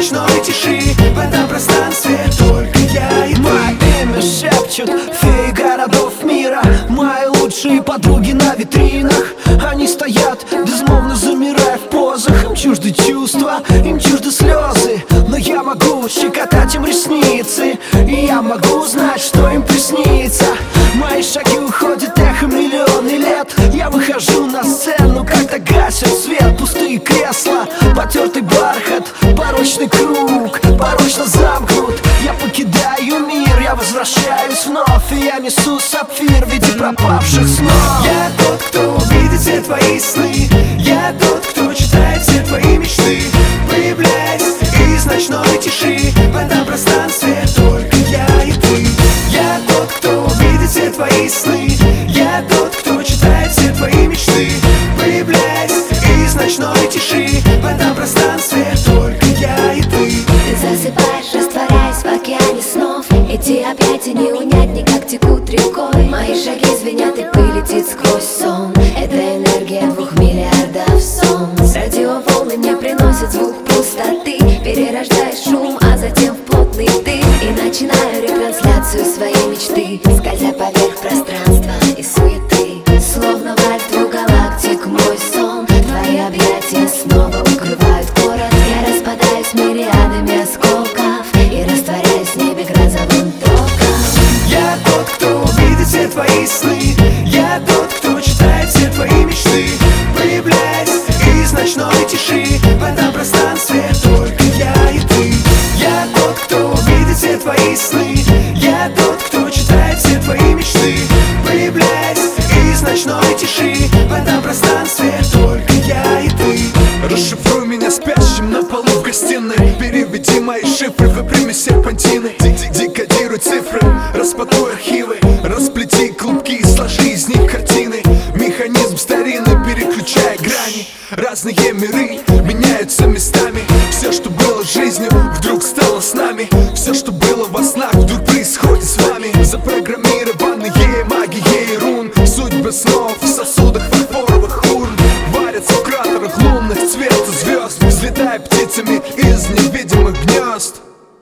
ночной тиши. В этом пространстве только я и ты. Мое имя шепчут феи городов мира, мои лучшие подруги на витринах. Они стоят, безмолвно замирая в позах. Им чужды чувства, им чужды слезы, но я могу щекотать им ресницы, и я могу знать, что им приснится. Мои шаги уходят эхом миллионы лет. Я выхожу на сцену, когда гасят свет. Пустые кресла, потертый бархат, порочный круг, порочно замкнут. Я покидаю мир, я возвращаюсь вновь, и я несу сапфир в виде пропавших снов. Я тот, кто видит все твои сны. Я тот, кто читает все твои мечты. Появляясь из ночной тиши. В этом пространстве только я и ты. Я тот, кто видит все твои сны. Я тот, кто читает все твои мечты. Появляясь из ночной тиши. В этом пространстве только я и ты. Ты засыпаешь, растворяясь в океане снов. Эти объятия не унять никак, текут рекой. Мои шаги звенят, и пыль летит сквозь сон. Это энергия 2 миллиардов солнц. Радиоволны мне приносят звук пустоты. Перерождаешь шум, а затем в плотный дым. И начинаю ретрансляцию своей мечты, скользя поверх пространства и суеты. Словно вальс 2 галактик мой сон. Твои объятия снова укрывают город. Я распадаюсь мириадами осколков и растворяюсь в небе грозовым током. Я тот, кто видит все твои сны. Я тот, кто читает все твои мечты. Появляясь из ночной тиши. В этом пространстве только я и ты. Я тот, кто видит все твои сны. Я тот, кто читает все твои мечты. Появляясь из ночной тиши. В этом пространстве только я и ты. Расшифруй меня спящим на полу в гостиной. Переведи мои шифры, выпрями серпантины. Декодируй цифры, распакуй архивы. Расплети клубки и сложи из них картины. Механизм старинный, переключая грани. Разные миры меняются местами. Все, что было жизнью, вдруг стало с нами. Все, что было во снах, вдруг происходит с вами. Запрограммированные магией рун. Судьбы снов в сосудах фарфоровых урн. Варятся в кратерах лунных цвета звезд, взлетая птицами из невидимых гнезд.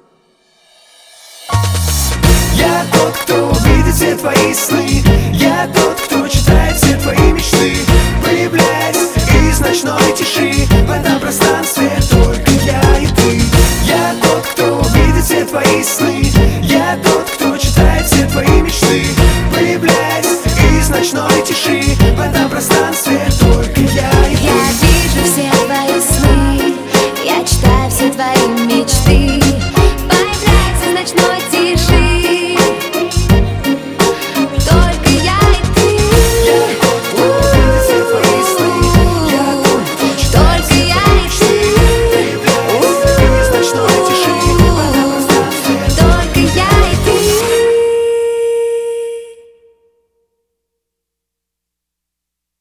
Я тот, кто видит все твои сны. Я тот, кто читает все твои мечты. Появляясь из ночной тиши. В этом пространстве